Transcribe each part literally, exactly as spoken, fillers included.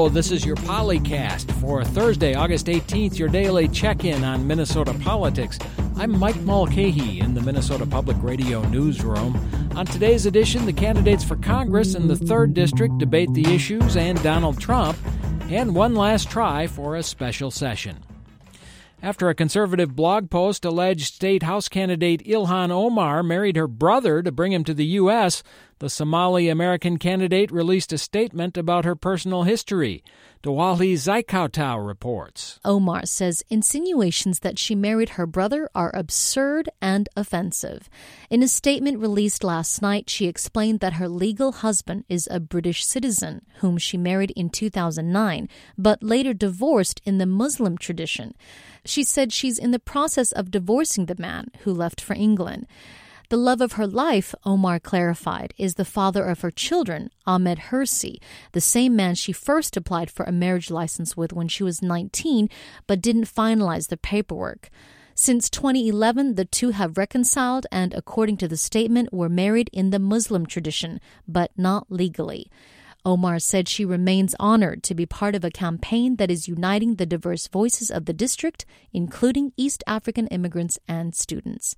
Hello, this is your Polycast for Thursday, August eighteenth, your daily check-in on Minnesota politics. I'm Mike Mulcahy in the Minnesota Public Radio newsroom. On today's edition, the candidates for Congress in the third District debate the issues and Donald Trump, and one last try for a special session. After a conservative blog post alleged State House candidate Ilhan Omar married her brother to bring him to the U S, the Somali-American candidate released a statement about her personal history. Dwali Zaikautau reports. Omar says insinuations that she married her brother are absurd and offensive. In a statement released last night, she explained that her legal husband is a British citizen whom she married in two thousand nine, but later divorced in the Muslim tradition. She said she's in the process of divorcing the man who left for England. The love of her life, Omar clarified, is the father of her children, Ahmed Hersi, the same man she first applied for a marriage license with when she was nineteen, but didn't finalize the paperwork. Since twenty eleven, the two have reconciled and, according to the statement, were married in the Muslim tradition, but not legally. Omar said she remains honored to be part of a campaign that is uniting the diverse voices of the district, including East African immigrants and students.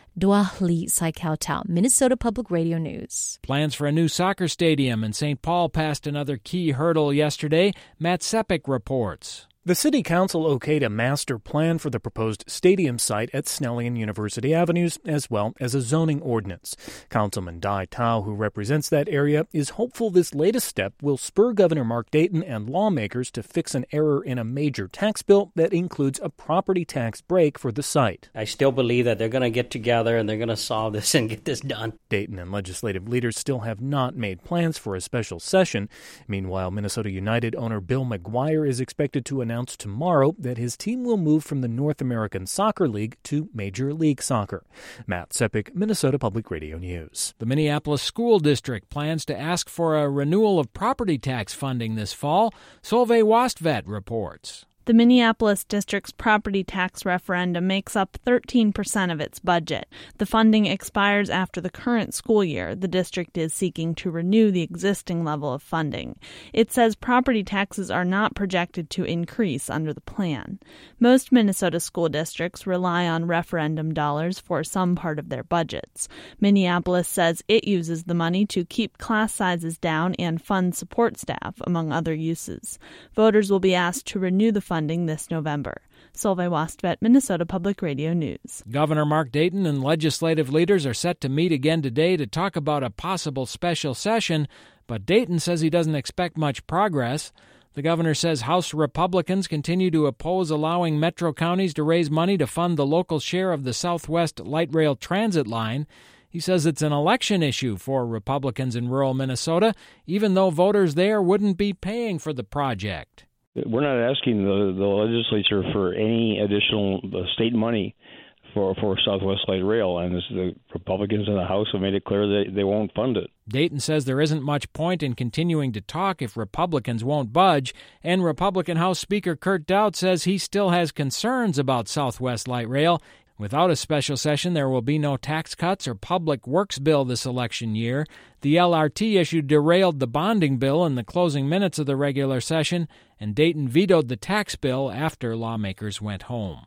Dwali Zaikautau, Minnesota Public Radio News. Plans for a new soccer stadium in Saint Paul passed another key hurdle yesterday. Matt Sepik reports. The City Council okayed a master plan for the proposed stadium site at Snelling and University Avenues, as well as a zoning ordinance. Councilman Dai Tao, who represents that area, is hopeful this latest step will spur Governor Mark Dayton and lawmakers to fix an error in a major tax bill that includes a property tax break for the site. I still believe that they're going to get together and they're going to solve this and get this done. Dayton and legislative leaders still have not made plans for a special session. Meanwhile, Minnesota United owner Bill McGuire is expected to announce announced tomorrow that his team will move from the North American Soccer League to Major League Soccer. Matt Sepik, Minnesota Public Radio News. The Minneapolis School District plans to ask for a renewal of property tax funding this fall. Solveig Wastvedt reports. The Minneapolis District's property tax referendum makes up thirteen percent of its budget. The funding expires after the current school year. The district is seeking to renew the existing level of funding. It says property taxes are not projected to increase under the plan. Most Minnesota school districts rely on referendum dollars for some part of their budgets. Minneapolis says it uses the money to keep class sizes down and fund support staff, among other uses. Voters will be asked to renew the funding this November. Solveig Wastvedt, Minnesota Public Radio News. Governor Mark Dayton and legislative leaders are set to meet again today to talk about a possible special session, but Dayton says he doesn't expect much progress. The governor says House Republicans continue to oppose allowing metro counties to raise money to fund the local share of the Southwest Light Rail Transit line. He says it's an election issue for Republicans in rural Minnesota, even though voters there wouldn't be paying for the project. We're not asking the, the legislature for any additional state money for, for Southwest Light Rail, and this, the Republicans in the House have made it clear that they won't fund it. Dayton says there isn't much point in continuing to talk if Republicans won't budge, and Republican House Speaker Kurt Daudt says he still has concerns about Southwest Light Rail. Without a special session, there will be no tax cuts or public works bill this election year. The L R T issue derailed the bonding bill in the closing minutes of the regular session, and Dayton vetoed the tax bill after lawmakers went home.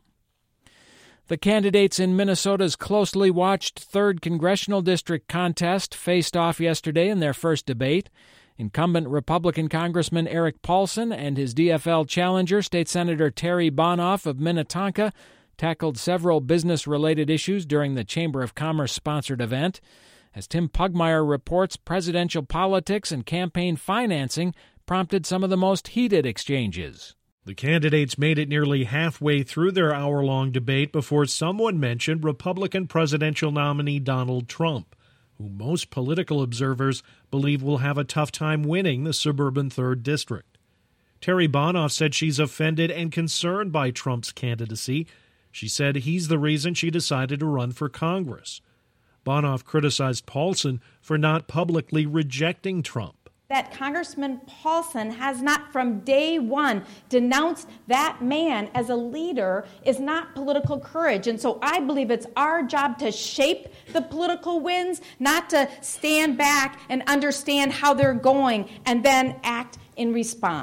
The candidates in Minnesota's closely watched third Congressional District contest faced off yesterday in their first debate. Incumbent Republican Congressman Eric Paulson and his D F L challenger, State Senator Terry Bonoff of Minnetonka, tackled several business-related issues during the Chamber of Commerce-sponsored event. As Tim Pugmire reports, presidential politics and campaign financing prompted some of the most heated exchanges. The candidates made it nearly halfway through their hour-long debate before someone mentioned Republican presidential nominee Donald Trump, who most political observers believe will have a tough time winning the suburban third District. Terry Bonoff said she's offended and concerned by Trump's candidacy. She said he's the reason she decided to run for Congress. Bonoff criticized Paulson for not publicly rejecting Trump. That Congressman Paulson has not from day one denounced that man as a leader is not political courage. And so I believe it's our job to shape the political winds, not to stand back and understand how they're going and then act in response.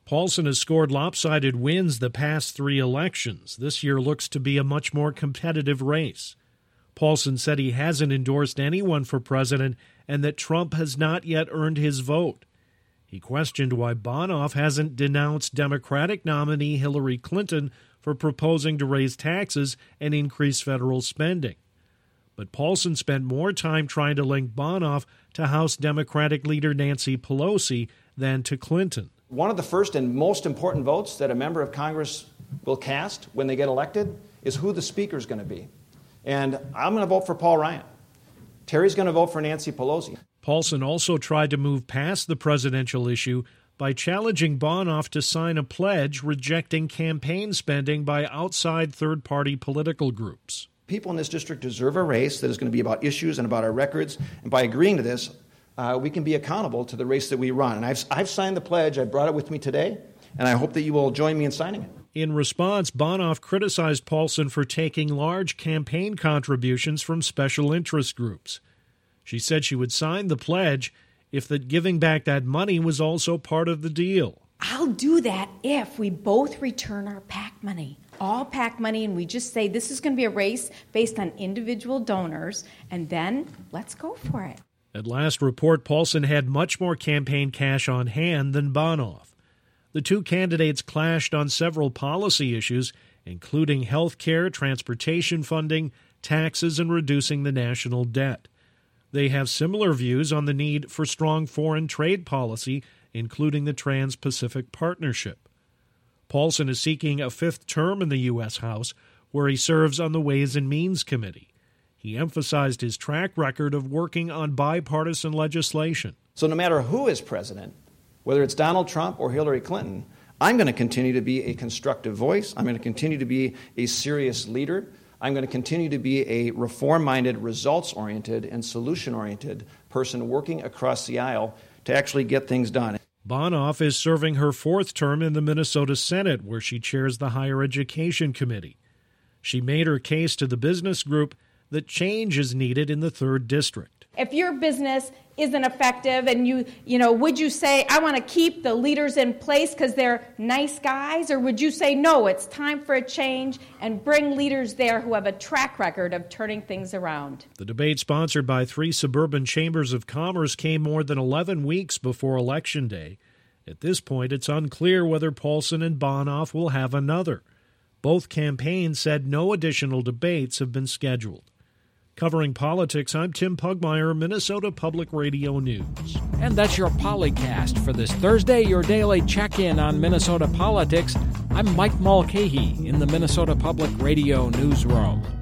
Paulson has scored lopsided wins the past three elections. This year looks to be a much more competitive race. Paulson said he hasn't endorsed anyone for president and that Trump has not yet earned his vote. He questioned why Bonoff hasn't denounced Democratic nominee Hillary Clinton for proposing to raise taxes and increase federal spending. But Paulson spent more time trying to link Bonoff to House Democratic leader Nancy Pelosi than to Clinton. One of the first and most important votes that a member of Congress will cast when they get elected is who the speaker is going to be. And I'm going to vote for Paul Ryan. Terry's going to vote for Nancy Pelosi. Paulson also tried to move past the presidential issue by challenging Bonoff to sign a pledge rejecting campaign spending by outside third-party political groups. People in this district deserve a race that is going to be about issues and about our records. And by agreeing to this, uh, we can be accountable to the race that we run. And I've, I've signed the pledge. I brought it with me today, and I hope that you will join me in signing it. In response, Bonoff criticized Paulson for taking large campaign contributions from special interest groups. She said she would sign the pledge if that giving back that money was also part of the deal. I'll do that if we both return our PAC money, all PAC money, and we just say this is going to be a race based on individual donors, and then let's go for it. At last report, Paulson had much more campaign cash on hand than Bonoff. The two candidates clashed on several policy issues, including health care, transportation funding, taxes, and reducing the national debt. They have similar views on the need for strong foreign trade policy, including the Trans-Pacific Partnership. Paulson is seeking a fifth term in the U S House, where he serves on the Ways and Means Committee. He emphasized his track record of working on bipartisan legislation. So no matter who is president, whether it's Donald Trump or Hillary Clinton, I'm going to continue to be a constructive voice. I'm going to continue to be a serious leader. I'm going to continue to be a reform-minded, results-oriented, and solution-oriented person working across the aisle to actually get things done. Bonoff is serving her fourth term in the Minnesota Senate, where she chairs the Higher Education Committee. She made her case to the business group that change is needed in the third District. If your business isn't effective and you, you know, would you say, I want to keep the leaders in place because they're nice guys? Or would you say, no, it's time for a change and bring leaders there who have a track record of turning things around? The debate, sponsored by three suburban chambers of commerce, came more than eleven weeks before Election Day. At this point, it's unclear whether Paulson and Bonoff will have another. Both campaigns said no additional debates have been scheduled. Covering politics, I'm Tim Pugmire, Minnesota Public Radio News. And that's your Polycast for this Thursday, your daily check-in on Minnesota politics. I'm Mike Mulcahy in the Minnesota Public Radio Newsroom.